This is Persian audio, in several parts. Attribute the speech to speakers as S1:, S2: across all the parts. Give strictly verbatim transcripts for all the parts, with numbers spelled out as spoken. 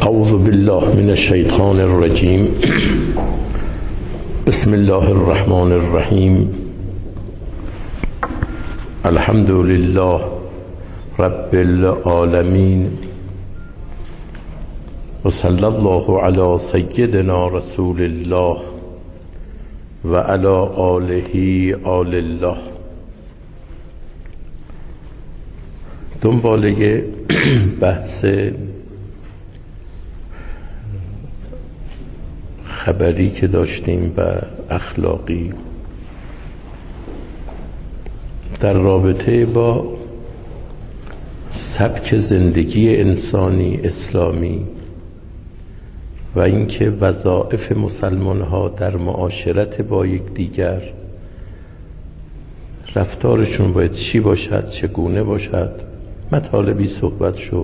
S1: اعوذ بالله من الشیطان الرجیم. بسم الله الرحمن الرحیم. الحمد لله رب العالمین و صلی الله علی سیدنا رسول الله و علی آله آل الله. دنباله بحث خبری که داشتیم و اخلاقی در رابطه با سبک زندگی انسانی اسلامی و اینکه وظایف مسلمان ها در معاشرت با یکدیگر رفتارشون باید چی باشد، چگونه باشد، مطالبی صحبت شد.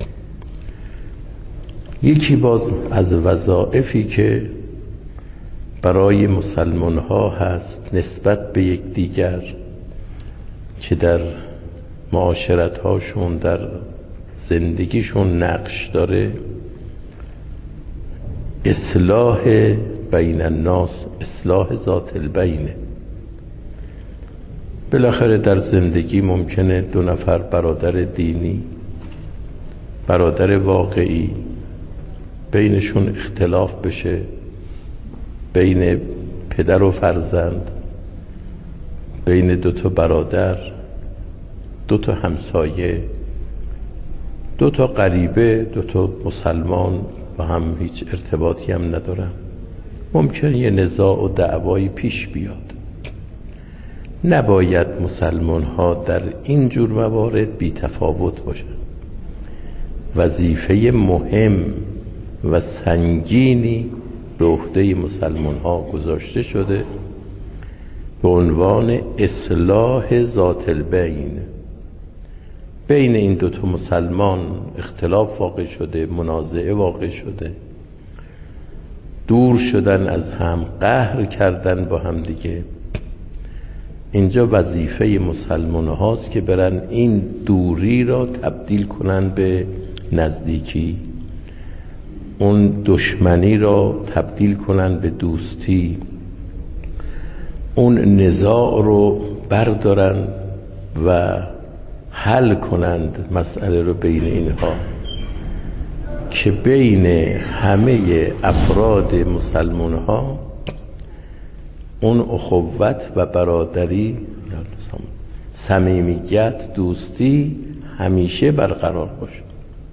S1: یکی باز از وظایفی که برای مسلمان ها هست نسبت به یکدیگر که در معاشرت هاشون، در زندگیشون نقش داره، اصلاح بین الناس، اصلاح ذات البینه. بالاخره در زندگی ممکنه دو نفر برادر دینی، برادر واقعی، بینشون اختلاف بشه، بین پدر و فرزند، بین دو تا برادر، دو تا همسایه، دو تا غریبه، دو تا مسلمان و هم هیچ ارتباطی هم ندارن. ممکن یه نزاع و دعوایی پیش بیاد. نباید مسلمان ها در این جور موارد بی تفاوت باشن. وظیفه مهم و سنگینی به عهده مسلمان ها گذاشته شده به عنوان اصلاح ذات البین. بین این دوتا مسلمان اختلاف واقع شده، منازعه واقع شده، دور شدن از هم، قهر کردن با هم دیگه. اینجا وظیفه مسلمان هاست که برن این دوری را تبدیل کنن به نزدیکی، اون دشمنی را تبدیل کنن به دوستی، اون نزاع رو بردارن و حل کنند مسئله رو بین اینها، که بین همه افراد مسلمان ها اون اخوت و برادری، صمیمیت، دوستی همیشه برقرار باشه.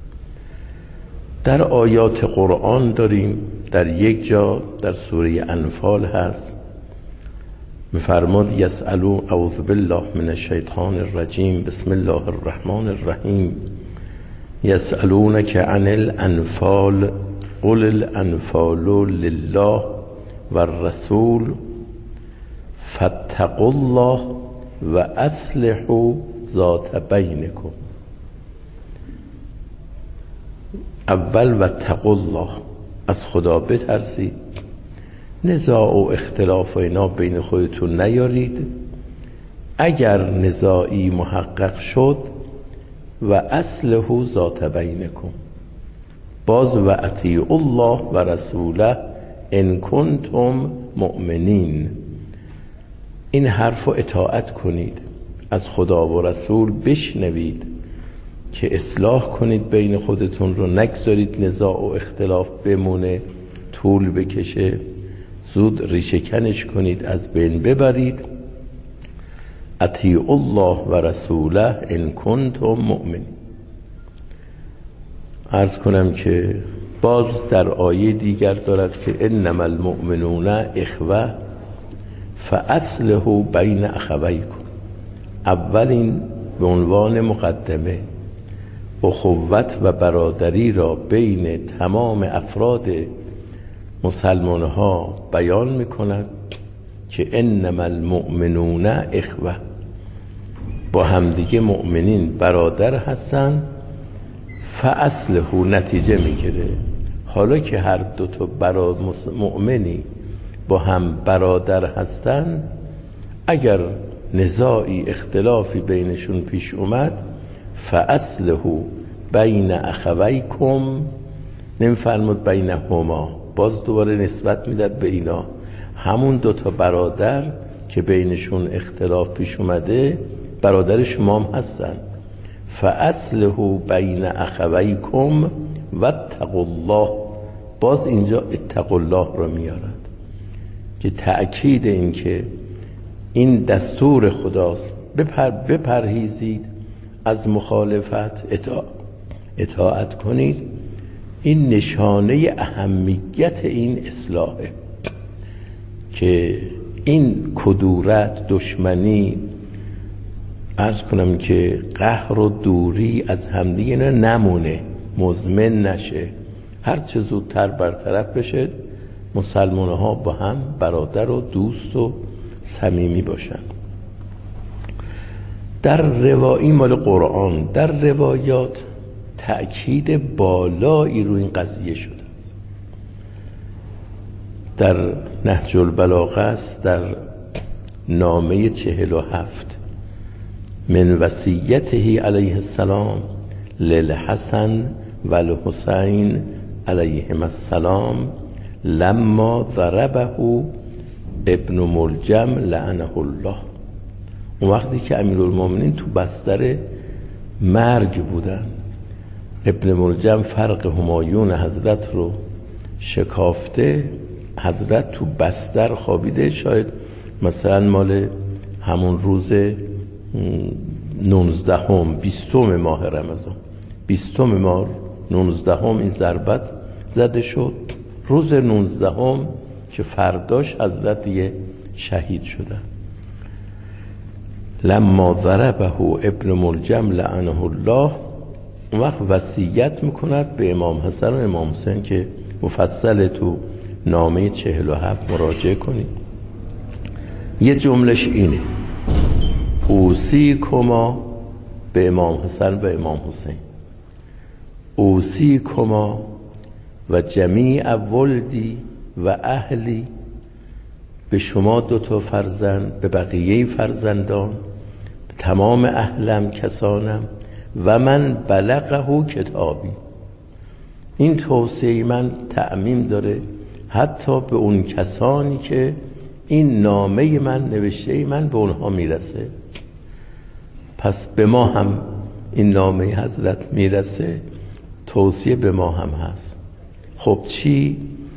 S1: در آیات قرآن داریم، در یک جا در سوره انفال هست، میفرماد یسألون، اعوذ بالله من الشیطان الرجیم، بسم الله الرحمن الرحیم، یسألونک عن الانفال قل الانفال لله والرسول فاتقوا الله و اصلحوا ذات بینکم. اول و اتقوا الله، از خدا بترسید، نزاع و اختلاف و اینا بین خودتون نیارید. اگر نزاعی محقق شد و اصلحوا ذات بینکم، باز و اطیعوا الله و رسوله ان کنتم مؤمنین. این حرف رو اطاعت کنید، از خدا و رسول بشنوید که اصلاح کنید بین خودتون رو، نگذارید نزاع و اختلاف بمونه، طول بکشه، زود ریشه کنش کنید، از بین ببرید. اطیعوا الله و رسوله ان کنتم مؤمنین. عرض کنم که باز در آیه دیگر دارد که انما المؤمنون اخوه فاصلحوا بین اخویکم. اولین به عنوان مقدمه اخوت و برادری را بین تمام افراد مسلمان ها بیان میکند که انما المؤمنون اخوه، با همدیگه مؤمنین برادر هستن. فاصلحوا، نتیجه میگیره حالا که هر دو تا برا مؤمنی با هم برادر هستن، اگر نزاعی اختلافی بینشون پیش اومد، فاصلحوا بین اخویکم نمیفرمود بینهما، باز دوباره نسبت میداد به اینا، همون دوتا برادر که بینشون اختلاف پیش اومده برادر شما هم هستن. فاصلحوا بین اخویکم واتقوا الله، باز اینجا اتقوا الله رو میارد که تأکید این که این دستور خداست، بپر بپرهیزید از مخالفت، اطاع اطاعت کنید. این نشانه اهمیت این اصلاحه که این کدورت، دشمنی، عرض کنم که قهر و دوری از همدیگه نمونه، مزمن نشه، هر چه زودتر برطرف بشه، مسلمان ها با هم برادر و دوست و صمیمی باشن. در روایی مال قرآن، در روایات تأکید بالایی رو این قضیه شده است. در نهج البلاغه است، در نامه چهل و هفت، من وصیته علیه السلام للحسن و الحسین علیهم السلام لما ضربه ابن ملجم لعنه الله. اون وقتی که امیرالمومنین تو بستر مرگ بودن، ابن ملجم فرق همایون حضرت رو شکافته، حضرت تو بستر خوابیده، شاید مثلا مال همون روز نوزدهم بیستم ماه رمضان، بیستم ماه نوزدهم این ضربت زده شد، روز نوزدهم که فرداش حضرت دیگه شهید شدن. لما ضربه ابن ملجم لعنه الله، اون وقت وصیت میکند به امام حسن و امام حسین که مفصل تو نامه چهل و هفت مراجعه کنید. یه جملش اینه: اوصیکما به امام حسن و امام حسین، اوصیکما و جمیع ولدی و اهلی، به شما دو تا فرزند، به بقیه فرزندان، به تمام اهلم، کسانم، و من بلغه کتابی. این توصیه من تعمیم داره حتی به اون کسانی که این نامه من، نوشته من به اونها میرسه. پس به ما هم این نامه حضرت میرسه، توصیه به ما هم هست. خب چی؟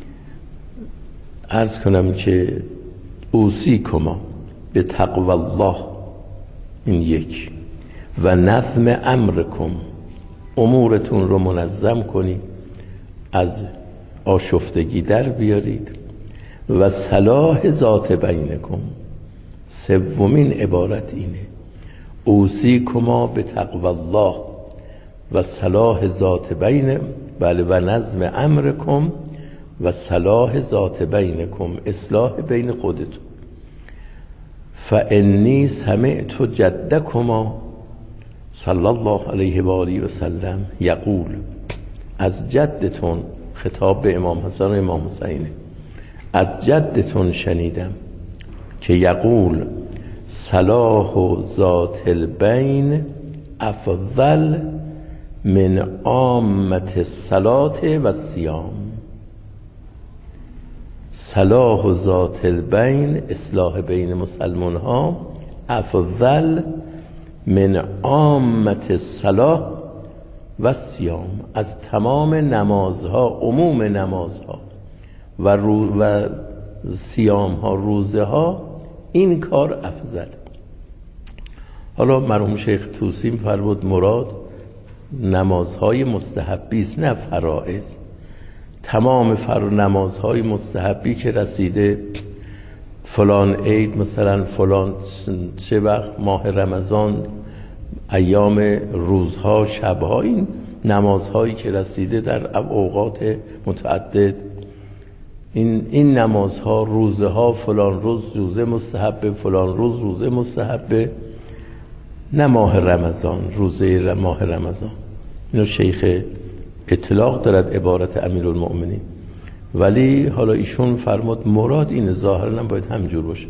S1: عرض کنم که اوصیکما به تقوی الله، این یک، و نظم امرکم، امورتون رو منظم کنید، از آشفتگی در بیارید، و صلاح ذات بینکم، سومین عبارت اینه: اوصیکما به تقوی الله و صلاح ذات بین، بله، و نظم امرکم و صلاح ذات بینکم، اصلاح بین خودتون. فانی سمعت جدکما صلی الله علیه و آله و سلم یقول، از جدتون، خطاب به امام حسن و امام حسین، از جدتون شنیدم که یقول صلاح ذات البین افضل من عامة الصلاة و الصیام. صلاح ذات البین، اصلاح بین مسلمان ها، افضل من عامة الصلاة و الصیام، از تمام نمازها، عموم نمازها و رو و صیام ها، روزه ها، این کار افضل. حالا مرحوم شیخ طوسی فرمود مراد نمازهای مستحبی است، نه فرائض. تمام فر نمازهای مستحبی که رسیده، فلان عید مثلا، فلان چه وقت، ماه رمضان، ایام روزها، شبها، این نمازهایی که رسیده در اوقات متعدد، این این نمازها، روزه ها، فلان روز روزه مستحبه، فلان روز روزه مستحبه، نه ماه رمضان، روزه ماه رمضان. اینو شیخ اطلاق دارد عبارت امیرالمؤمنین، ولی حالا ایشون فرمود مراد این، ظاهرا هم باید همجور باشه: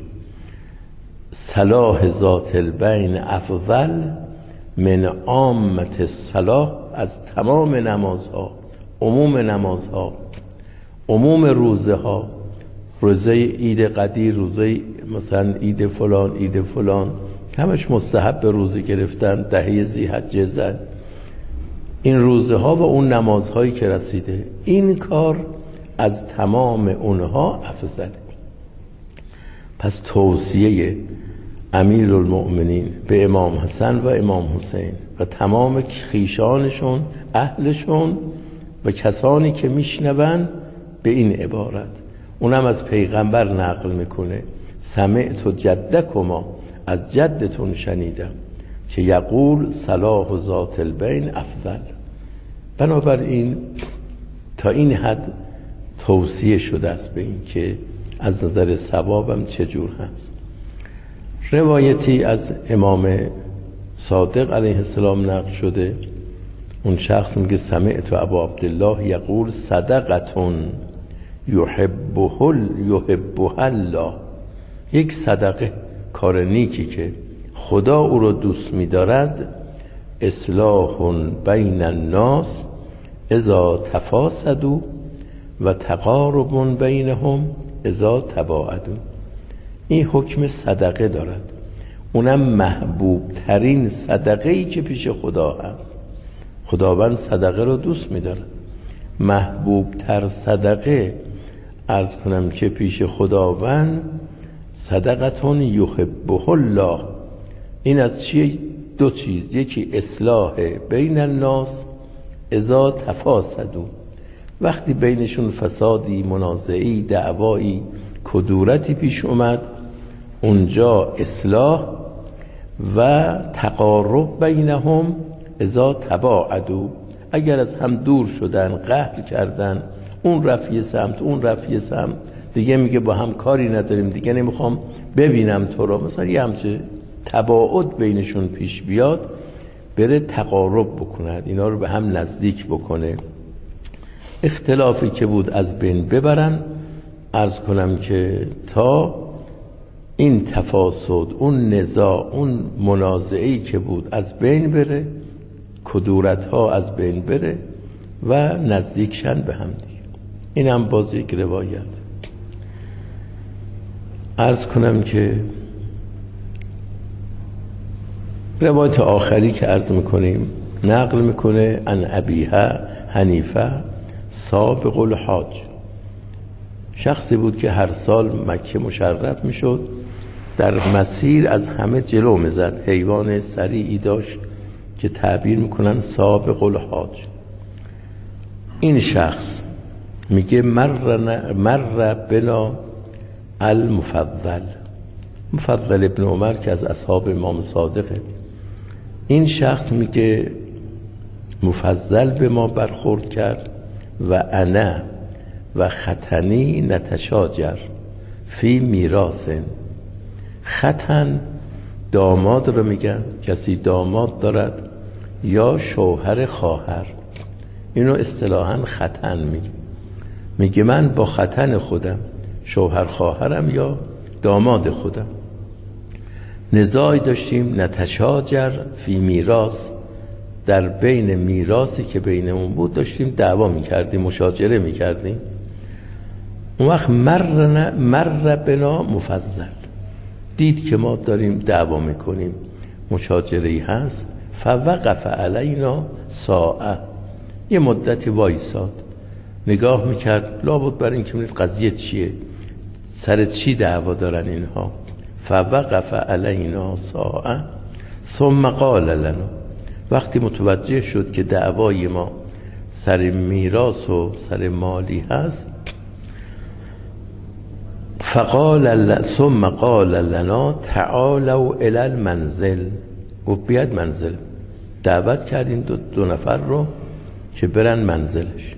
S1: صلاح ذات البین افضل من عامة الصلاة، از تمام نمازها، عموم نمازها، عموم روزه ها، روزه عید قدیر، روزه مثلا عید فلان، عید فلان، همش مستحب به روزه گرفتن، دهه ذی‌حجه زن، این روزه ها و اون نمازهایی که رسیده، این کار از تمام اونها افضل. پس توصیه امیرالمؤمنین به امام حسن و امام حسین و تمام خیشانشون، اهلشون و کسانی که میشنون به این عبارت، اونم از پیغمبر نقل میکنه، سمعت جدکما، از جدتون شنیدم که یقول صلاح ذات البین افضل. بنابراین تا این حد توصیه شده است به این که از نظر ثوابم چجور هست. روایتی از امام صادق علیه السلام نقل شده، اون شخص میگه سمعت ابا عبدالله یقول صدقتون یحبه یحبها الله، یک صدقه، کار نیکی که خدا او رو دوست می‌دارد، اصلاح بین الناس اذا تفاسدوا و تقارب بینهم اذا تباعدوا. این حکم صدقه دارد، اونم محبوب ترین صدقه ای که پیش خدا هست. خداوند صدقه رو دوست می‌دارد. محبوب تر صدقه عرض کنم که پیش خداوند صدقتون یحبه الله، این از چیه؟ دو چیز، یکی اصلاح بین الناس اذا تفاسدوا، وقتی بینشون فسادی، منازعی، دعوایی، کدورتی پیش اومد، اونجا اصلاح، و تقارب بینهم اذا تباعدوا، اگر از هم دور شدن، قهر کردن، اون رفیه سمت، اون رفیه سمت، دیگه میگه با هم کاری نداریم، دیگه نمیخوام ببینم تو رو، مثلا یه همچه تباعد بینشون پیش بیاد، بره تقارب بکند، اینا رو به هم نزدیک بکنه، اختلافی که بود از بین ببرن. عرض کنم که تا این تفاسد، اون نزاع، اون منازعه‌ای که بود از بین بره، کدورت‌ها از بین بره و نزدیکشن به هم دیگه. این هم باز یک روایت. عرض کنم که روایت آخری که عرض میکنیم نقل میکنه ان ابیها حنیفه سابق الحاج، شخصی بود که هر سال مکه مشرف میشد، در مسیر از همه جلو میزد، حیوان سریعی داشت که تعبیر میکنن سابق الحاج. این شخص میگه مر مر بنا المفضل، مفضل ابن عمر که از اصحاب امام صادقه، این شخص میگه مفضل به ما برخورد کرد و انا و ختنی نتشاجر فی میراثن. ختن داماد رو میگن، کسی داماد دارد یا شوهر خواهر، اینو اصطلاحاً ختن میگه. میگه من با ختن خودم، شوهر خواهرم یا داماد خودم، نزاعی داشتیم، نتشاجر فی میراث، در بین میراثی که بینمون بود داشتیم دعوا میکردیم، مشاجره میکردیم. اون وقت مر مر بنا مفضل، دید که ما داریم دعوا میکنیم، مشاجره‌ای هست، فوقف علینا ساعه، یه مدتی وایساد، نگاه میکرد، لابد برای این که میدید قضیه چیه، سر چی دعوا دارن اینها. فوقف علینا ساعه ثم قال لنا، وقتی متوجه شد که دعوای ما سر میراث و سر مالی هست، فقال ثم قال لنا تعالوا الی المنزل، گفت بیاد منزل، دعوت کردیم دو, دو نفر رو که برن منزلش.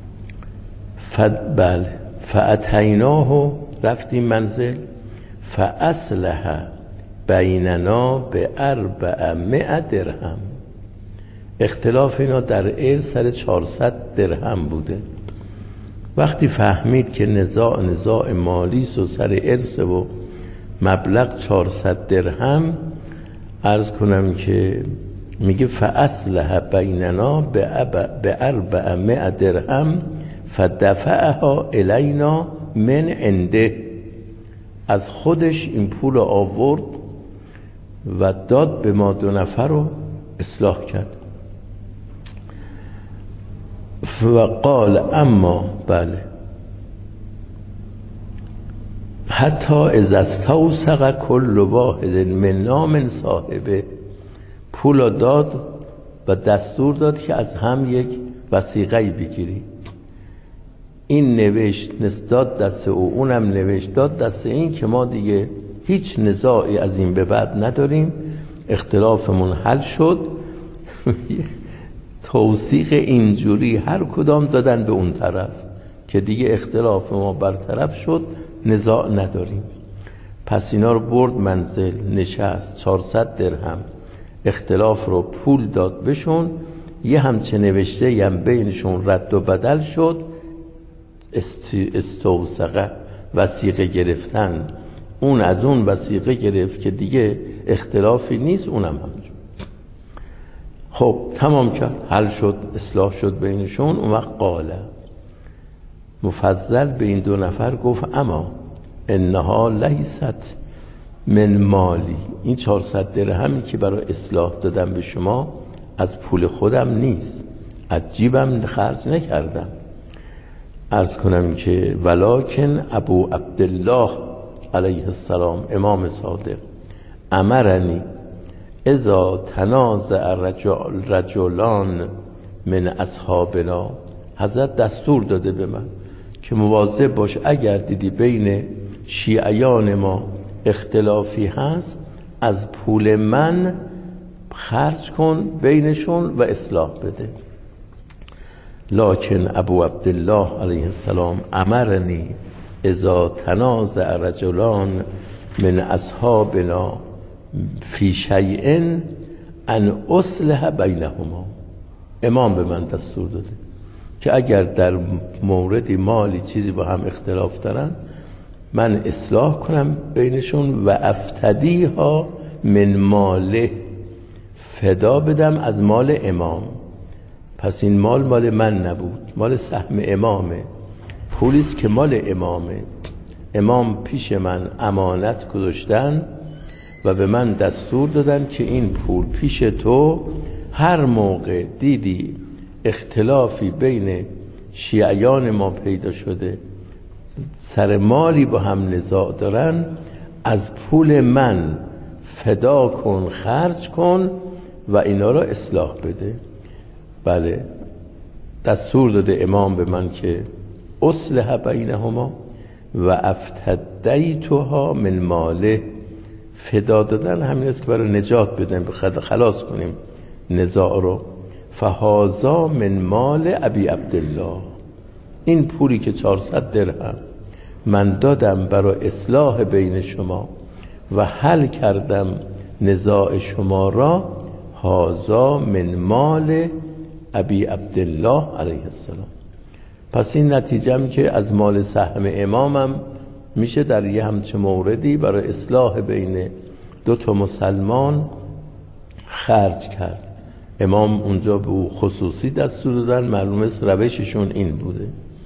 S1: فد بله فاتیناه، رفتیم منزل، فاصلح بیننا به اربعمائة درهم، اختلاف اینا در ارث سر چهارصد درهم بوده. وقتی فهمید که نزاع نزاع مالی و سر ارث و مبلغ چهارصد درهم، عرض کنم که میگه فاصلح بیننا به اربع مئة درهم فدفعها الینا من عنده. از خودش این پول رو آورد و داد به ما دو نفر رو اصلاح کرد. و قال اما بله حتی اذا استوثق کل واحد منا من صاحبه، پول داد و دستور داد که از هم یک وثیقه‌ای بگیری. این نوشت داد دست او، اونم نوشت داد دست این که ما دیگه هیچ نزاعی از این به بعد نداریم، اختلافمون حل شد. توثیق اینجوری هر کدام دادن به اون طرف که دیگه اختلاف ما برطرف شد، نزاع نداریم. پس اینا رو برد منزل، نشست، چهارصد درهم اختلاف رو پول داد بهشون. یه همچه نوشته هم بینشون رد و بدل شد. استوثقه وثیقه گرفتن، اون از اون وثیقه گرفت که دیگه اختلافی نیست، اونم همونجور. خب تمام کرد، حل شد، اصلاح شد بینشون. اون وقت قاله مفضل به این دو نفر گفت اما انها لیست من مالی، این چهارصد درهمی که برای اصلاح دادم به شما از پول خودم نیست، از جیبم خرج نکردم. عرض کنم که ولکن ابو عبدالله علیه السلام امام صادق امرنی اذا تنازع رجل رجلان من اصحابنا، حضرت دستور داده به من که مواظب باش اگر دیدی بین شیعیان ما اختلافی هست از پول من خرج کن بینشون و اصلاح بده. لکن ابو عبدالله علیه السلام امرنی اذا تنازع رجلان من اصحابنا فی شیء ان اصلح بینهما. امام به من دستور داده که اگر در موردی مالی چیزی با هم اختلاف دارن من اصلاح کنم بینشون و افتدیها من ماله، فدا بدم از مال امام. پس این مال مال من نبود، مال سهم امامه، پولیست که مال امامه. امام پیش من امانت گذاشتن و به من دستور دادن که این پول پیش تو هر موقع دیدی اختلافی بین شیعیان ما پیدا شده، سر مالی با هم نزاع دارن، از پول من فدا کن، خرج کن و اینا را اصلاح بده. بله دستور داده امام به من که اصلح بینهما و افتدیتها من ماله. فدا دادن همین است که برای نجات بدن، خلاص کنیم نزاع رو. فهذا من مال ابی عبدالله، این پولی که چهارصد درهم من دادم برای اصلاح بین شما و حل کردم نزاع شما را، هذا من مال ابی عبدالله علیه السلام. پس این نتیجه هم که از مال سهم امامم میشه در یه همچه موردی برای اصلاح بین دو تا مسلمان خرج کرد. امام اونجا به او خصوصی دستور دادن، معلومه است روششون این بوده.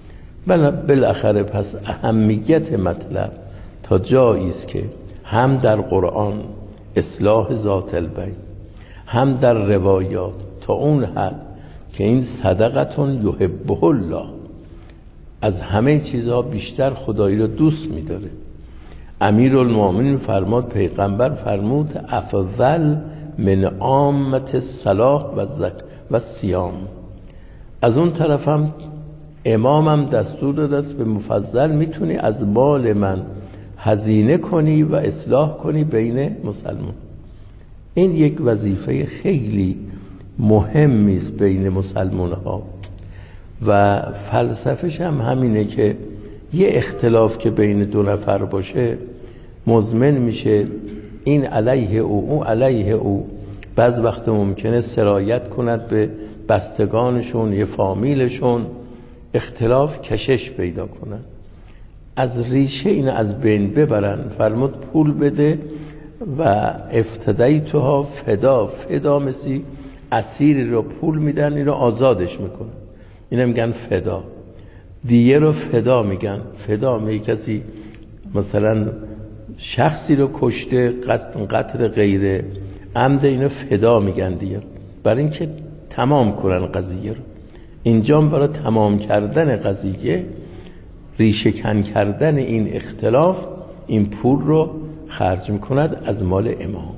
S1: بالاخره پس اهمیت مطلب تا جایی است که هم در قرآن اصلاح ذات البین، هم در روایات تا اون حد که این صدقتون یحبه الله، از همه چیزها بیشتر خدایی رو دوست می‌داره. امیرالمومنین فرماد، پیغمبر فرمود افضل من عامت الصلاح و زک و صیام. از اون طرف هم امامم دستور داده است به مفضل میتونی از مال من هزینه کنی و اصلاح کنی بین مسلمان. این یک وظیفه خیلی مهمی است بین مسلمان ها و فلسفه‌ش هم همینه که یه اختلاف که بین دو نفر باشه مزمن میشه این علیه او او علیه او. بعض وقت ممکنه سرایت کند به بستگانشون، یه فامیلشون، اختلاف کشش پیدا کنن. از ریشه این از بین ببرن. فرمود پول بده و افتدیتها فدا. فدا مثل اسیری رو پول میدن، این رو آزادش میکنن، اینو میگن فدا. دیه رو فدا میگن. فدا میگه کسی مثلا شخصی رو کشته، قتل قتل غیره عمد، اینو فدا میگن دیگه، برای اینکه تمام کنن قضیه رو. اینجا برای تمام کردن قضیه، ریشه کن کردن این اختلاف، این پول رو خرج میکند از مال امام.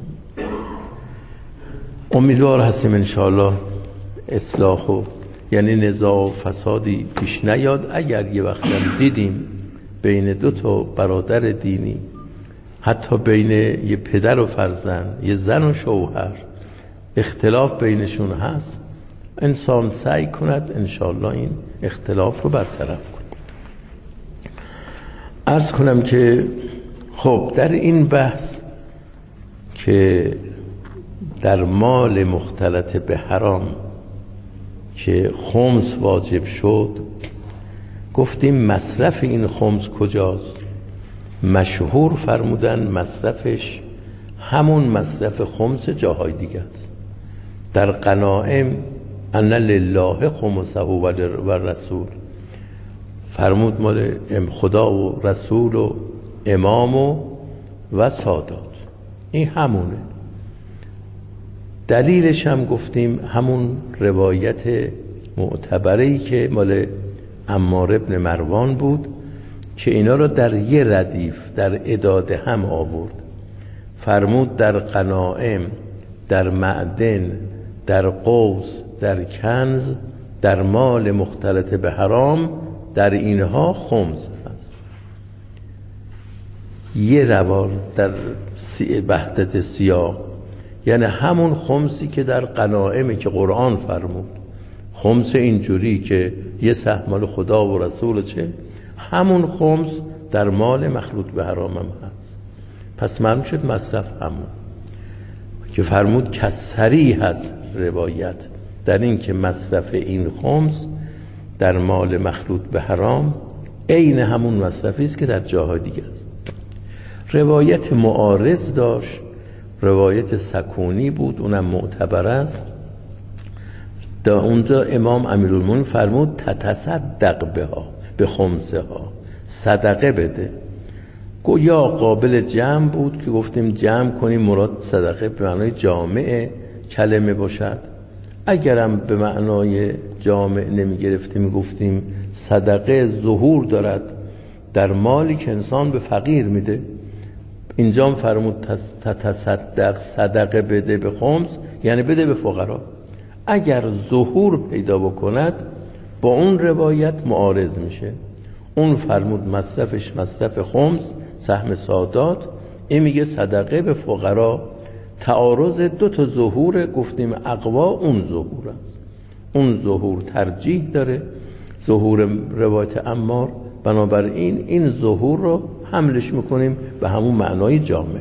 S1: امیدوار هستیم انشاءالله اصلاح و یعنی نزاع و فسادی پیش نیاد. اگر یه وقت دیدیم بین دو تا برادر دینی، حتی بین یه پدر و فرزند، یه زن و شوهر، اختلاف بینشون هست، انسان سعی کند انشاءالله این اختلاف رو برطرف کند. عرض کنم که خب در این بحث که در مال مختلط به حرام که خمس واجب شد، گفتیم مصرف این خمس کجاست؟ مشهور فرمودن مصرفش همون مصرف خمس جاهای دیگه است. در غنائم ان لله خمسه و رسول، فرمود مال خدا و رسول و امام و, و سادات، این همونه. دلیلش هم گفتیم همون روایت معتبری که مال عمار ابن مروان بود که اینا رو در یه ردیف در عداد هم آورد. فرمود در غنائم، در معدن، در قوس، در کنز، در مال مختلط به حرام، در اینها خمس هست. یه روار در وحدت سیاق، یعنی همون خمسی که در غنائمی که قرآن فرمود، خمس اینجوری که یه سهم مال خدا و رسول، چه همون خمس در مال مخلوط به حرام هم هست. پس معلوم شد مصرف همون که فرمود کسری هست روایت در این که مصرف این خمس در مال مخلوط به حرام عین همون مصرفی است که در جاهای دیگه است. روایت معارض داشت، روایت سکونی بود، اونم معتبر است. در اونجا امام امیرالمومنین فرمود تتصدق بها، به خمسه ها صدقه بده. گویا قابل جمع بود که گفتیم جمع کنیم مراد صدقه به معنای جامع کلمه باشد. اگرم به معنای جامع نمی گرفتیم گفتیم صدقه ظهور دارد در مالی که انسان به فقیر میده. اینجا فرمود تتصدق، صدقه بده به خمس، یعنی بده به فقرا. اگر ظهور پیدا بکند با اون روایت معارض میشه. اون فرمود مصرفش مصرف خمس، سهم سادات، این میگه صدقه به فقرا. تعارض دو تا ظهور، گفتیم اقوا اون ظهور است. اون ظهور ترجیح داره، ظهور روایت عمار، بنابراین این ظهور رو حملش میکنیم به همون معنای جامع.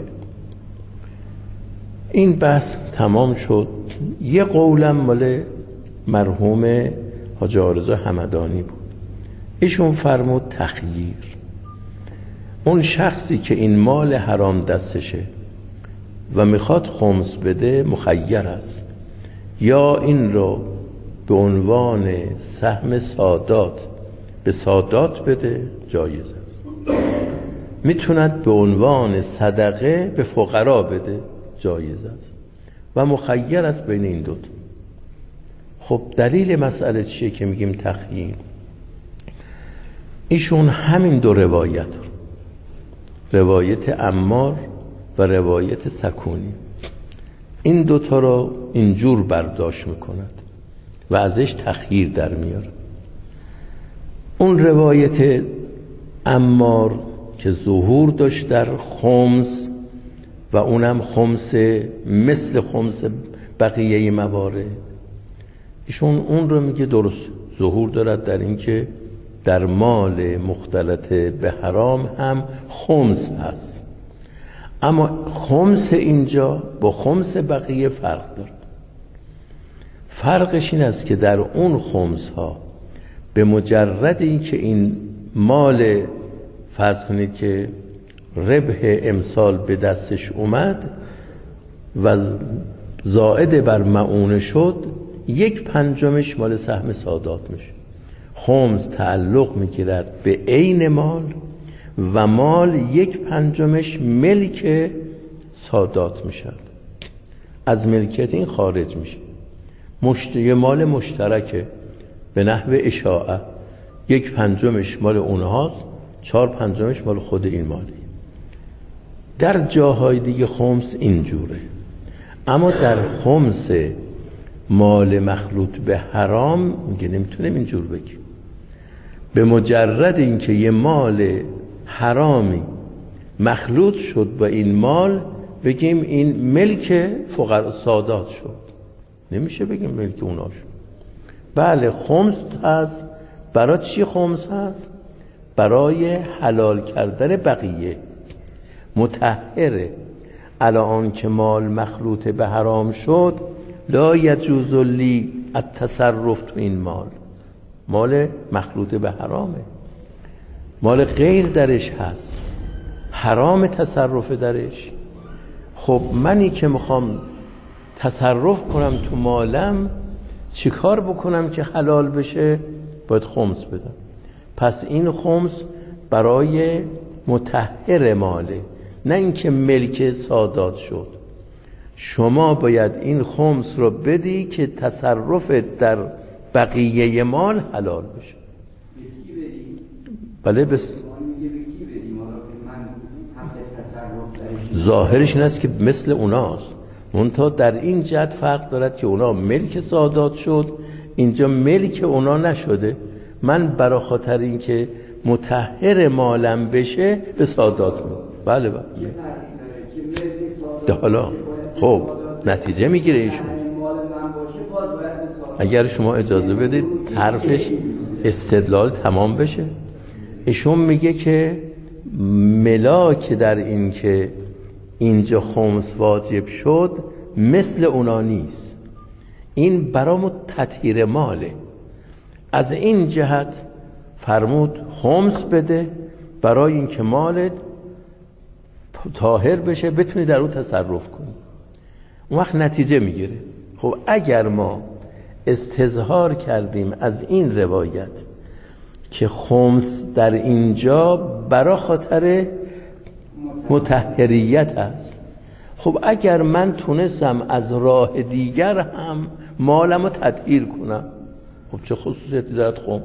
S1: این بحث تمام شد. یه قولم مال مرحوم حاجی آرزو همدانی بود. ایشون فرمود تخییر، اون شخصی که این مال حرام دستشه و میخواد خمس بده مخیر است، یا این رو به عنوان سهم سادات به سادات بده، جایز است. میتوند به عنوان صدقه به فقرا بده، جایز است، و مخیر است بین این دوتا. خب دلیل مسئله چیه که میگیم تخییر؟ ایشون همین دو روایت، روایت عمار و روایت سکونی، این دوتا رو اینجور برداشت میکند و ازش تخییر در میاره. اون روایت عمار که ظهور داشت در خمس و اونم خمس مثل خمس بقیه موارد، ایشون اون رو میگه درست ظهور دارد در این که در مال مختلط به حرام هم خمس هست، اما خمس اینجا با خمس بقیه فرق داره. فرقش این است که در اون خمس ها به مجرد این که این مال، فرض کنید که ربح امسال به دستش اومد و زائد بر مؤونه شد، یک پنجمش مال سهم سادات میشه. خمس تعلق میگیرد به عین مال و مال یک پنجمش ملک سادات میشه، از ملکیت این خارج میشه. مشتری مال مشترکه به نحو اشاعه، یک پنجمش مال اونهاست، چهار پنجمش مال خود این مالی. در جاهای دیگه خمس اینجوره، اما در خمس مال مخلوط به حرام میگه نمیتونیم اینجور بگیم. به مجرد اینکه یه مال حرامی مخلوط شد با این مال بگیم این ملک فقرا سادات شد، نمیشه بگیم ملک اونا شد. بله خمس هست. برای چی خمس هست؟ برای حلال کردن بقیه، مطهره. الان که مال مخلوط به حرام شد، لا یجوز لی التصرف تو این مال. مال مخلوط به حرامه، مال غیر درش هست، حرام تصرف درش. خب منی که میخوام تصرف کنم تو مالم، چی کار بکنم که حلال بشه؟ باید خمس بدم. پس این خمس برای مطهر ماله، نه اینکه ملک سادات شد. شما باید این خمس رو بدی که تصرف در بقیه مال حلال بشه. بله بس ظاهرش این است که مثل اوناست، منتها در این جهت فرق دارد که اونا ملک سادات شد، اینجا ملک اونا نشده. من برای خاطر این که مطهر مالم بشه به سادات میدم. بله بله حالا خب نتیجه میگیره ایشون. اگر شما اجازه بدید حرفش استدلال تمام بشه. ایشون میگه که ملاک در این که اینجا خمس واجب شد مثل اونا نیست، این برای تطهیر ماله. از این جهت فرمود خمس بده برای این که مالت طاهر بشه، بتونی در اون تصرف کنی. اون وقت نتیجه میگیره. خب اگر ما استظهار کردیم از این روایت که خمس در اینجا برای خاطر مطهریت است، خب اگر من تونستم از راه دیگر هم مالم رو تطهیر کنم، خب چه خصوصیتی دارد خمس؟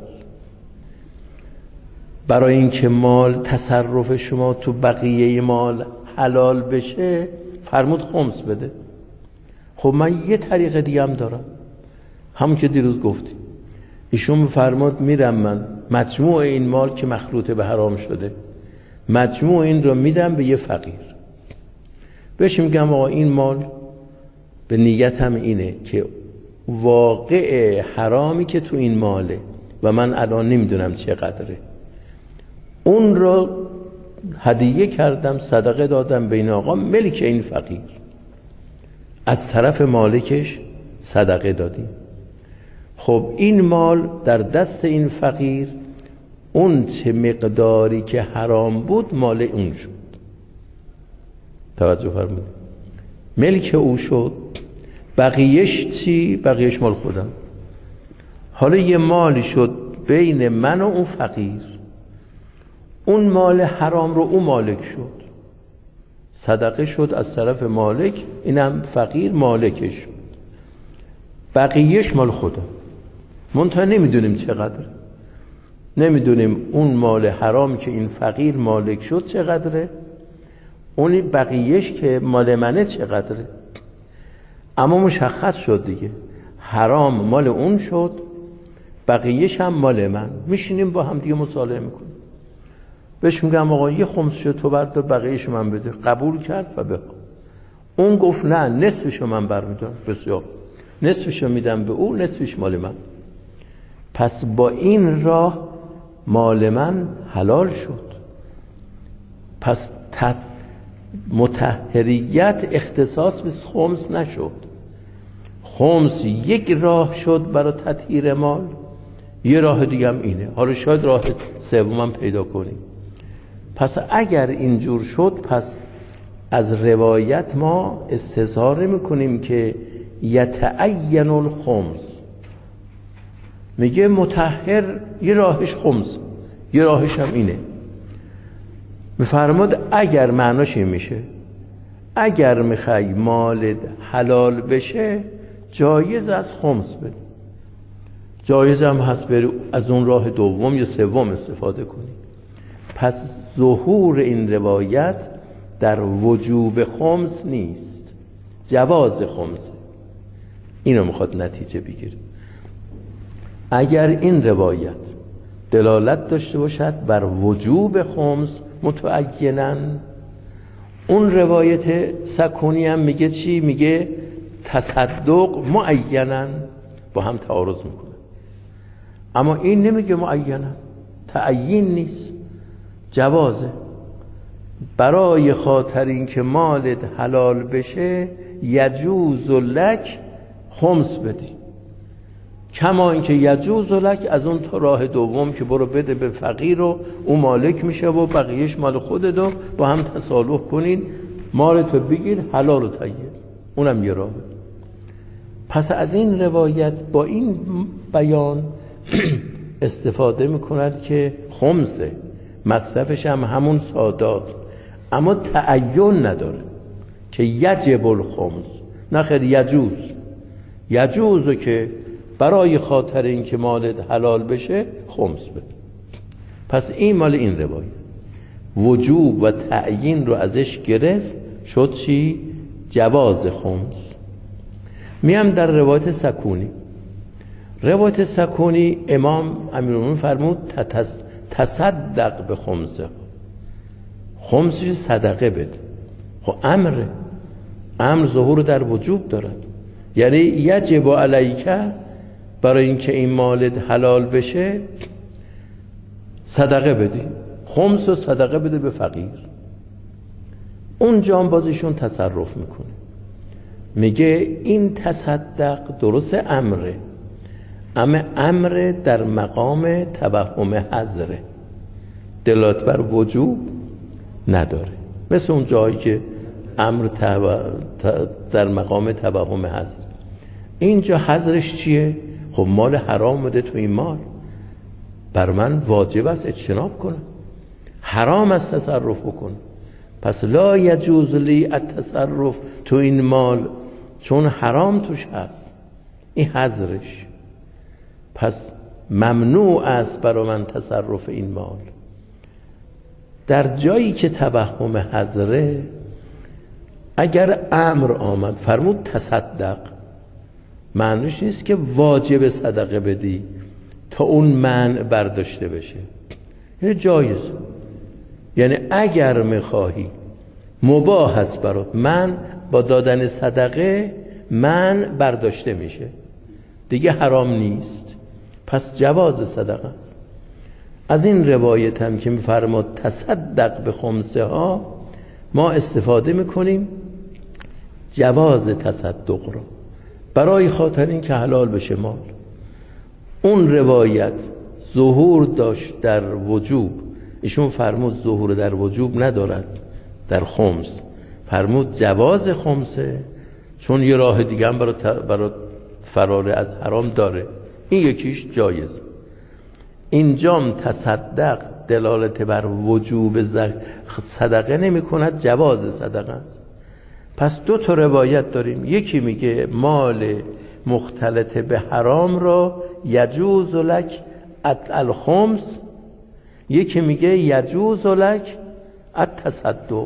S1: برای اینکه مال تصرف شما تو بقیه مال حلال بشه فرمود خمس بده. خب من یه طریق دیگه هم دارم، همون که دیروز گفتیم. ایشون فرمود میرم من مجموع این مال که مخلوط به حرام شده، مجموع این رو میدم به یه فقیر، بهش میگم آقا این مال به نیت هم اینه که واقع حرامی که تو این ماله و من الان نمیدونم چقدره، اون رو هدیه کردم، صدقه دادم به این آقا، ملک این فقیر، از طرف مالکش صدقه دادیم. خب این مال در دست این فقیر، اون چه مقداری که حرام بود مال اون شد. توجه فرمودید؟ ملک او شد. بقیهش چی؟ بقیهش مال خودم. حالا یه مالی شد بین من و اون فقیر، اون مال حرام رو اون مالک شد، صدقه شد از طرف مالک، اینم فقیر مالکش شد، بقیهش مال خودم. منتها نمیدونیم چقدر، نمیدونیم اون مال حرام که این فقیر مالک شد چقدره، اون بقیهش که مال منه چقدره. اما مشخص شد دیگه، حرام مال اون شد، بقیهش هم مال من. میشینیم با هم دیگه مصالحه میکنیم، بهش میگم آقا یه خمس شد تو بردار بقیهش من بده. قبول کرد و به اون گفت نه نصفشو من برمیدارم. بسیار، نصفشو میدم به او، نصفش مال من. پس با این راه مال من حلال شد. پس مطهریت اختصاص به خمس نشد. خمس یک راه شد برای تطهیر مال، یه راه دیگه هم اینه. حالا شاید راه سوم هم پیدا کنیم. پس اگر اینجور شد، پس از روایت ما استظهار میکنیم که یتعین الخمس، میگه مطهر یه راهش خمس، یه راهش هم اینه. میفرماد اگر معناش این میشه اگر میخوای مالت حلال بشه جایز از خمس بده، جایز هم هست بری از اون راه دوم یا سوم استفاده کنی. پس ظهور این روایت در وجوب خمس نیست، جواز خمس. اینو میخواد نتیجه بگیره. اگر این روایت دلالت داشته باشد بر وجوب خمس متعیناً، اون روایت سکونی هم میگه چی؟ میگه تصدق معیناً، با هم تعارض میکنه. اما این نمیگه معیناً، تعیین نیست، جوازه. برای خاطر این که مالت حلال بشه یجوز لک خمس بدی، کما اینکه یجوز لک از اون تا راه دوم که برو بده به فقیر و اون مالک میشه و بقیهش مال خودت و با هم تصالح کنین، مالتو بگیر حلال و طیب، اونم یه راهه. پس از این روایت با این بیان استفاده میکند که خمسه، مصرفش هم همون سادات، اما تعین نداره که یجب الخمس، نه خیر یجوز، یجوزو که برای خاطر این که مالت حلال بشه خمس بده. پس این مال این روایت وجوب و تعیین رو ازش گرفت، شد چی؟ جواز خمس. میام در روایت سکونی. روایت سکونی امام امیرالمومنین فرمود تصدق به خمسه، خمسش صدقه بده. خب امره، امر ظهور در وجوب دارد، یعنی یجب علیک، برای اینکه این مالت حلال بشه صدقه بدی، خمس و صدقه بده به فقیر. اونجا هم بازیشون تصرف میکنه، میگه این تصدق درست امره، اما امر در مقام توهم حضره، دلالت بر وجوب نداره، مثل اون جایی که امر در مقام توهم حضر. اینجا حضرش چیه؟ خب مال حرام بده، تو این مال بر من واجب است اجتناب کنم، حرام است تصرف بکنم. پس لا یجوز لی التصرف تو این مال، چون حرام توش هست، این حضرش، پس ممنوع است برای من تصرف این مال. در جایی که توهم حضره، اگر امر آمد فرمود تصدق، معنیش نیست که واجب صدقه بدی تا اون منع برداشته بشه، یعنی جایز، یعنی اگر میخواهی مباح است برات، من با دادن صدقه من برداشته میشه دیگه، حرام نیست، پس جواز صدقه است. از این روایت هم که میفرماد تصدق به خمسه ها، ما استفاده میکنیم جواز تصدق رو برای خاطر این که حلال بشه مال. اون روایت ظهور داشت در وجوب، ایشون فرمود ظهور در وجوب ندارد، در خمس فرمود جواز خمسه، چون یه راه دیگه هم برای, برای فرار از حرام داره، این یکیش جایز. اینجام تصدق دلالت بر وجوب صدقه نمی کند، جواز صدقه است. پس دو تا روایت داریم، یکی میگه مال مختلط به حرام را یجوز لک الخمس، یکی میگه یجوز لک التصدق.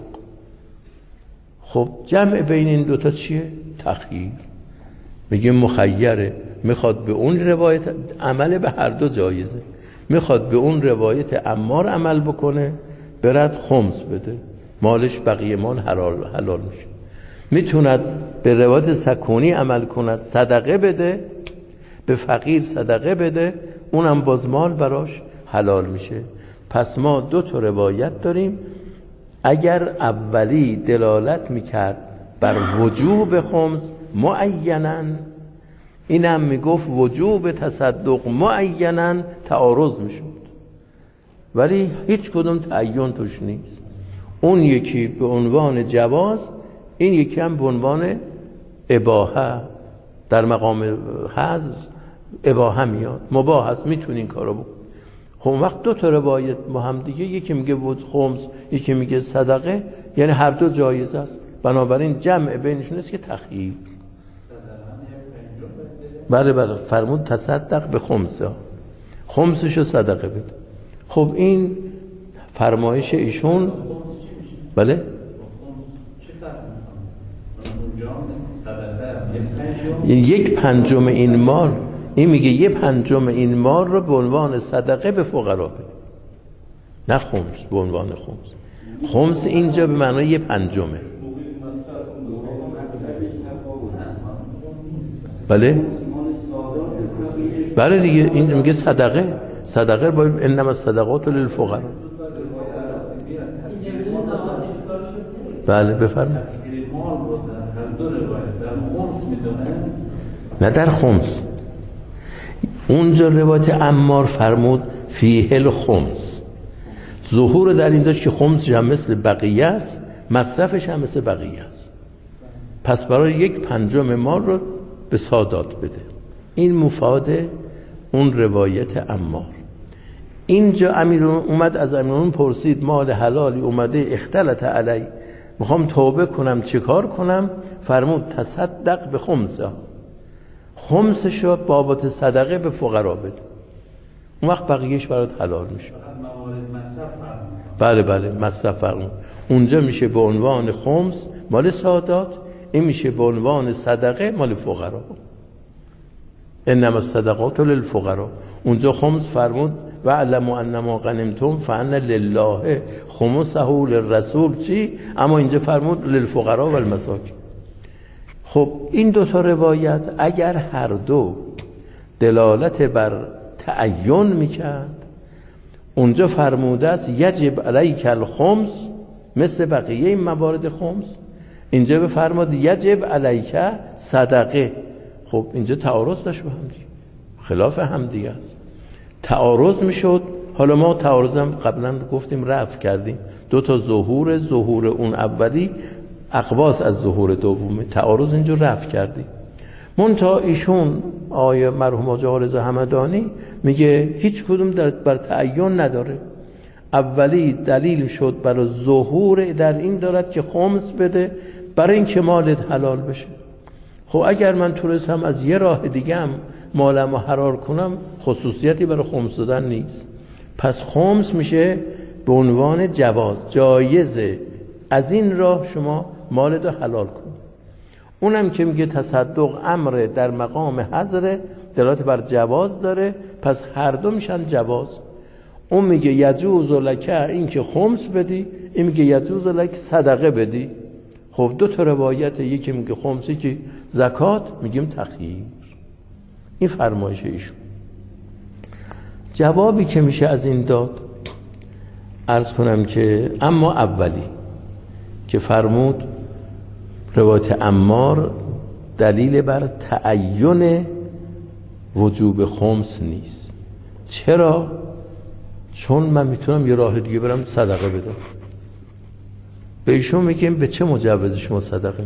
S1: خب جمع بین این دوتا چیه؟ تخییر. میگه مخیره، میخواد به اون روایت عمل به هر دو جایزه، میخواد به اون روایت عمار عمل بکنه برد خمس بده، مالش بقیه مال حلال حلال میشه. میتوند به روایت سکونی عمل کند، صدقه بده به فقیر، صدقه بده، اونم باز مال براش حلال میشه. پس ما دو تا روایت داریم، اگر اولی دلالت میکرد بر وجوب خمس معیناً، اینم میگفت وجوب تصدق معیناً، تعارض میشد، ولی هیچ کدوم تعین توش نیست. اون یکی به عنوان جواز، این یکی هم به عنوان اباحه. در مقام حظ اباحه میاد، مباح است، میتونی این کارو بکن. خب اون وقت دو تا روایت با هم دیگه، یکی میگه بود خمس، یکی میگه صدقه، یعنی هر دو جایز است. بنابراین جمع بینشون است که تخییر. بله بله فرمود تصدق به خمسه، خمسشو صدقه بده. خب این فرمایش ایشون. بله یک پنجم این مال، این میگه یه پنجم این مال رو به عنوان صدقه به فقرا بده، نه خمس به عنوان خمس. خمس اینجا به معنای یه پنجمه. بله بله دیگه این میگه صدقه، صدقه با انما الصدقات للفقراء. بله بفرمایید. نه در خمس، اونجا روایت عمار فرمود فیه الخمس، ظهور در این داشت که خمس هم مثل بقیه است، مصرفش هم مثل بقیه است. پس برای یک پنجم مال رو به سادات بده. این مفاد اون روایت عمار. اینجا امیرون اومد از امیرون پرسید مال حلالی اومده اختلط علی، میخوام توبه کنم چه کار کنم؟ فرمود تصدق به خمسه، خمسشو بابت صدقه به فقرا بده، اون وقت بقیهش برات حلال میشه. بله بله مصرف فرمود. اونجا میشه به عنوان خمس مال سادات، این میشه به عنوان صدقه مال فقرا. انما الصدقات للفقراء. اونجا خمس فرمود و علموا انما غنمتم فان لله خمسه للرسول چی، اما اینجا فرمود للفقراء و المساکین. خب این دو تا روایت اگر هر دو دلالت بر تعین میکرد، اونجا فرموده است یجب علیک الخمس مثل بقیه این موارد خمس، اینجا بفرماد یجب علیک صدقه. خب اینجا تعارض داشت با هم دیگه، خلاف هم دیگه است، تعارض میشد. حالا ما تعارضم قبلا گفتیم رفع کردیم، دو تا ظهور، ظهور اون اولی اقواس از ظهور دومی، تعارض اینجا رفع کردیم. منتها ایشون آیه مرحوم حاجی حارث همدانی میگه هیچ کدوم در بر تعین نداره. اولی دلیل شد برای ظهور در این دارد که خمس بده برای این که مالت حلال بشه. خب اگر من تونستم از یه راه دیگه هم مالمو حلال کنم، خصوصیتی برای خمس دادن نیست. پس خمس میشه به عنوان جواز، جایزه از این راه شما مالتو حلال کنید. اونم که میگه تصدق امر در مقام حظر، دلالت بر جواز داره، پس هر دو میشن جواز. اون میگه یجوز لک این که خمس بدی، این میگه یجوز لک صدقه بدی. خب دو تا روایت، یکی میگه خمسی که زکات، میگیم تخییر. این فرمایش ایشون. جوابی که میشه از این داد عرض کنم که اما اولی که فرمود روایت عمار دلیل بر تعین وجوب خمس نیست. چرا؟ چون من میتونم یه راه دیگه برم صدقه بدم. به ایشون میگیم به چه مجوز شما صدقه؟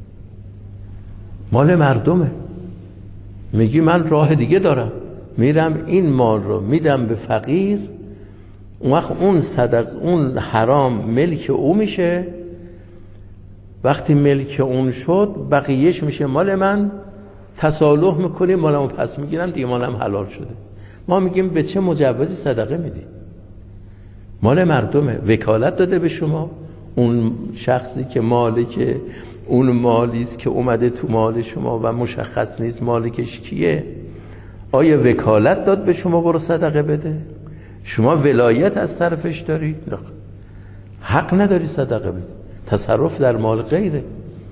S1: مال مردمه. میگی من راه دیگه دارم، میرم این مال رو میدم به فقیر، اون وقت اون صدق اون حرام ملک او میشه. وقتی ملک اون شد بقیهش میشه مال من، تصالح میکنیم، مالمو پس میگیرم دیگه، مالم حلال شده. ما میگیم به چه مجوزی صدقه میدی؟ مال مردمه، وکالت داده به شما. اون شخصی که مالک اون مالی است که اومده تو مال شما و مشخص نیست مالکش کیه، آیا وکالت داد به شما برو صدقه بده؟ شما ولایت از طرفش داری؟ نه، حق نداری صدقه بده، تصرف در مال غیره.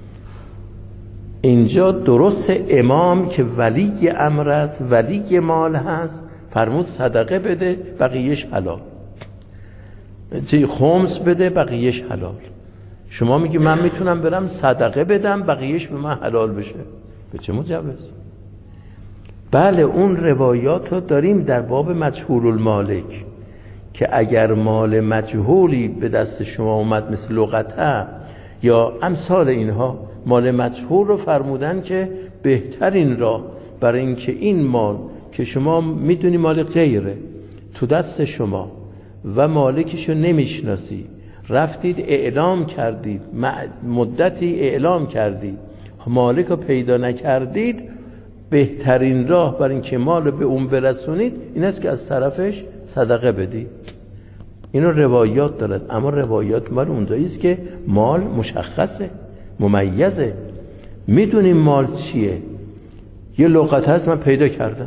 S1: اینجا درست امام که ولی امر است، ولی مال هست، فرمود صدقه بده بقیهش حلال، چه خمس بده بقیهش حلال. شما میگی من میتونم برم صدقه بدم بقیهش به من حلال بشه، به چه مجوز؟ بله اون روایات رو داریم در باب مجهول المالک که اگر مال مجهولی به دست شما اومد مثل لغته یا امثال اینها، مال مجهول رو فرمودن که بهترین راه برای اینکه این مال که شما میدونی مال غیره تو دست شما و مالکشو نمیشناسی، رفتید اعلام کردید، مدتی اعلام کردید، مالک رو پیدا نکردید، بهترین راه برای اینکه مال رو به اون برسونید این است که از طرفش صدقه بدید. اینو روایات دارد، اما روایات مال اونجایی است که مال مشخصه، ممیزه، میدونیم مال چیه. یه لغت هست من پیدا کردم،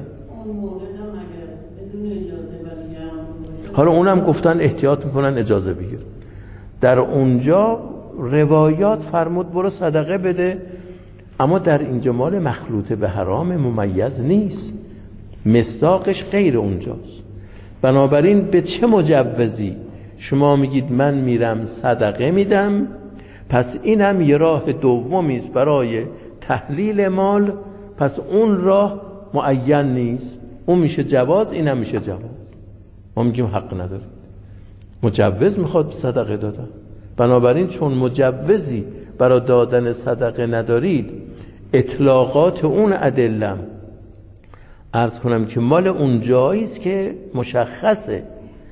S1: حالا اونم گفتن احتیاط میکنن اجازه بگیر. در اونجا روایات فرمود برو صدقه بده، اما در اینجا مال مخلوط به حرام ممیز نیست، مصداقش غیر اونجاست. بنابراین به چه مجوزی شما میگید من میرم صدقه میدم؟ پس این هم یه راه دومی است برای تحلیل مال. پس اون راه معین نیست، اون میشه جواز، این هم میشه جواز. ما میگیم حق نداره، مجوز میخواد صدقه دادن. بنابراین چون مجوزی برای دادن صدقه ندارید، اطلاقات اون ادلم عرض کنم که مال اون جایی است که مشخصه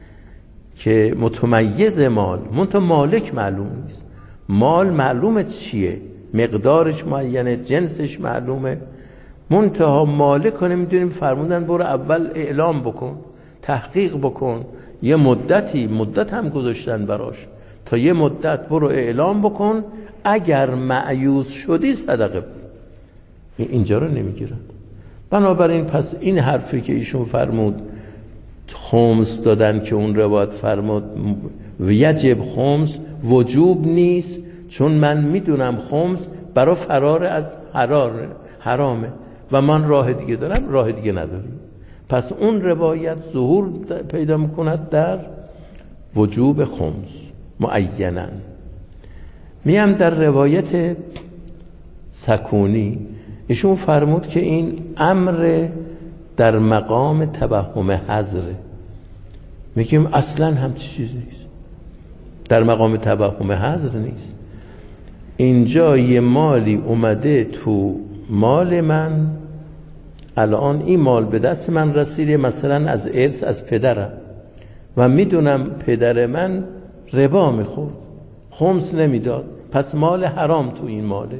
S1: که متمیز مال، منتها مالک معلوم نیست. مال معلومه چیه، مقدارش معینه، جنسش معلومه، منتها مالک رو نمیدونیم. فرمودن برو اول اعلام بکن، تحقیق بکن، یه مدتی مدت هم گذاشتن براش، تا یه مدت برو اعلام بکن، اگر مایوس شدی صدقه. اینجا رو نمیگیرن. بنابراین پس این حرفی که ایشون فرمود خمس دادن که اون روایت فرمود یجب خمس، وجوب نیست، چون من میدونم خمس برای فرار از حرار حرامه و من راه دیگه دارم، راه دیگه نداریم. پس اون روایت ظهور پیدا میکند در وجوب خمس معیناً. میم در روایت سکونی ایشون فرمود که این امر در مقام توهم حظره. میگیم اصلا همچی چیز نیست، در مقام توهم حظر نیست. اینجا یه مالی اومده تو مال من، الان این مال به دست من رسیده مثلا از ارث از پدرم و میدونم پدر من ربا میخورد، خمس نمیداد، پس مال حرام تو این ماله.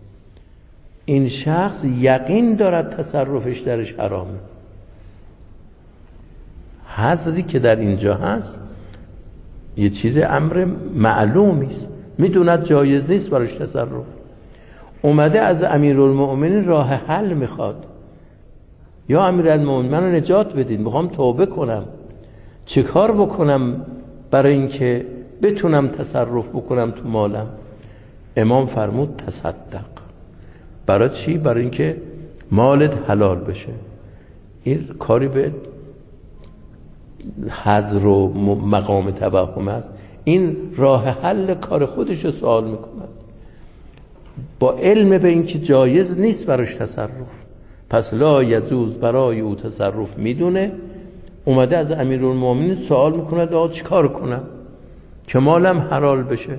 S1: این شخص یقین دارد تصرفش درش حرامه. حظری که در اینجا هست یه چیز امر معلومی است، میدوند جایز نیست براش تصرف. اومده از امیرالمؤمنین راه حل میخواد، یا امیرالمؤمنین منو نجات بدین، میخوام توبه کنم، چه کار بکنم برای اینکه بتونم تصرف بکنم تو مالم؟ امام فرمود تصدق. برای چی؟ برای اینکه مالت حلال بشه. این کاری به حظر و مقام توهم است. این راه حل کار خودش رو سوال میکند با علم به اینکه جایز نیست براش تصرف. پس لا یجوز برای او تصرف میدونه، اومده از امیرالمومنین سوال میکنه آقا چی کار کنم که مالم حلال بشه،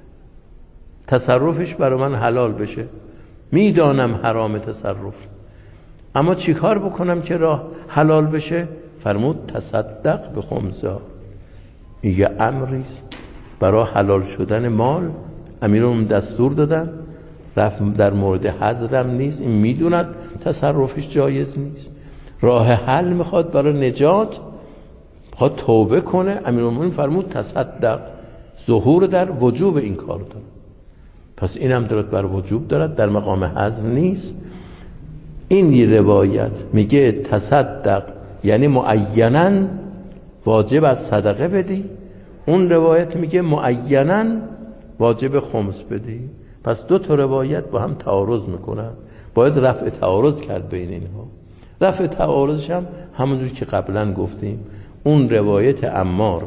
S1: تصرفش برای من حلال بشه، میدانم حرام تصرف، اما چی کار بکنم که راه حلال بشه؟ فرمود تصدق به خمسا. این یه امریست برای حلال شدن مال. امیرالمومنین دستور دادن، رفت در مورد حظرم نیست، این میدوند تصرفش جایز نیست، راه حل میخواد برای نجات، میخواد توبه کنه. امیرالمومنین فرمود تصدق، ظهور در وجوب این کار داره. پس اینم دارد بر وجوب دارد، در مقام حظر نیست. این یه روایت میگه تصدق یعنی معیناً واجب از صدقه بدی، اون روایت میگه معیناً واجب خمس بدی. پس دو تا روایت با هم تعارض میکنن، باید رفع تعارض کرد بین اینها. رفع تعارضش هم همونجور که قبلا گفتیم، اون روایت عمار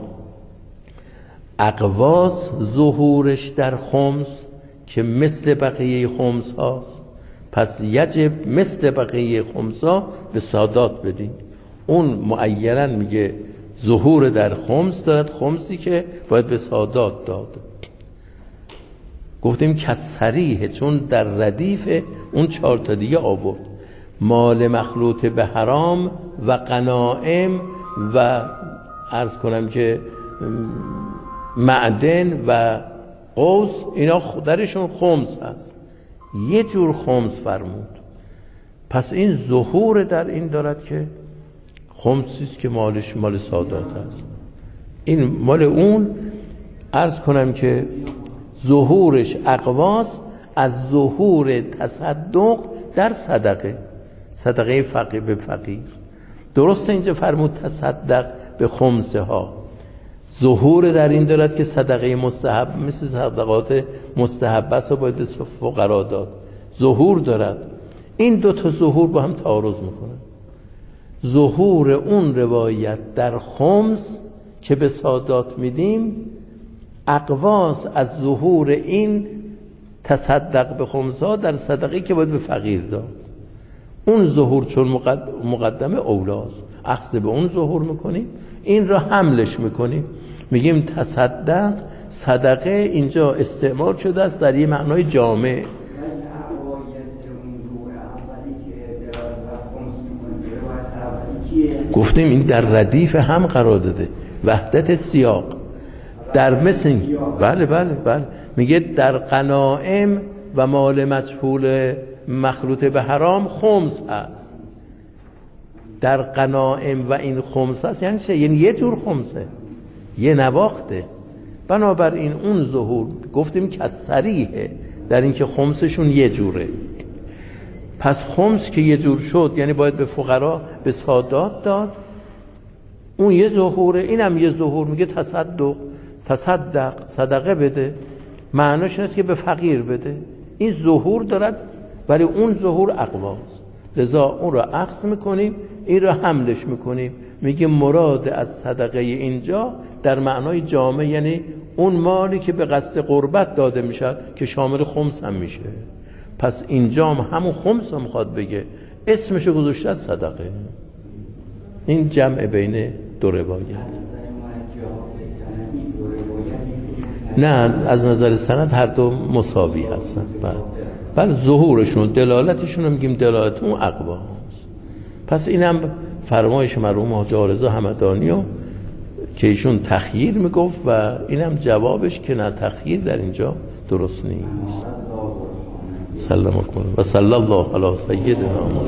S1: اقواس ظهورش در خمس که مثل بقیه خمس هاست، پس یجب مثل بقیه خمس ها به سادات بدین. اون معیناً میگه ظهور در خمس دارد، خمسی که باید به سادات داد. گفتیم که صریحه، چون در ردیف اون چهار تا دیگه آورد. مال مخلوط به حرام و غنائم و عرض کنم که معدن و قوس، اینا درشون خمس هست، یه جور خمس فرمود. پس این ظهور در این دارد که خمسیست که مالش مال سادات هست. این مال اون عرض کنم که ظهورش اقواس از ظهور تصدق در صدقه، صدقه فقیر به فقیر. درسته اینجا فرمود تصدق به خمسه ها. ظهور در این دارد که صدقه مستحب مثل صدقات مستحب است و باید به فقرا داد. ظهور دارد. این دو تا ظهور با هم تعارض میکنه. ظهور اون روایت در خمس که به سادات میدیم اقواس از ظهور این تصدق به خمسا در صدقه که باید به فقیر داد. اون ظهور چون مقدمه اولاست، اخذ به اون ظهور میکنیم، این را حملش میکنیم، میگیم تصدق، صدقه اینجا استعمال شده است در یه معنای جامع. گفتیم این در ردیف هم قرار داده، وحدت سیاق در مثل بله بله بله میگه در غنائم و مال مجهول مخلوط به حرام خمس هست. در غنائم و این خمس هست یعنی چه؟ یعنی یه جور خمسه، یه نواخته. بنابراین اون ظهور گفتیم که صریحه در این که خمسشون یه جوره. پس خمس که یه جور شد یعنی باید به فقرا به سادات داد، اون یه ظهوره، اینم یه ظهور. میگه تصدق، تصدق صدقه بده، معناش اینه که به فقیر بده. این ظهور دارد ولی اون ظهور اقواس، لذا اون را اخذ میکنیم، این را حملش میکنیم. میگه مراد از صدقه اینجا در معنای جامع یعنی اون مالی که به قصد قربت داده میشد که شامل خمس هم میشه. پس اینجا هم همون خمس هم میخواد بگه، اسمشو گذاشته از صدقه. این جمع بین دو روایت. نه از نظر سند هر دو مساوی هستن. بله بله ظهورشون دلالتشون رو میگیم دلالت اون اقوا هست. پس اینم فرمایش مرحوم حاجی عارضی همدانی و که ایشون تخییر میگفت و اینم جوابش که نه تخییر در اینجا درست نیست. سلام علیکم و صلی الله علی سیدنا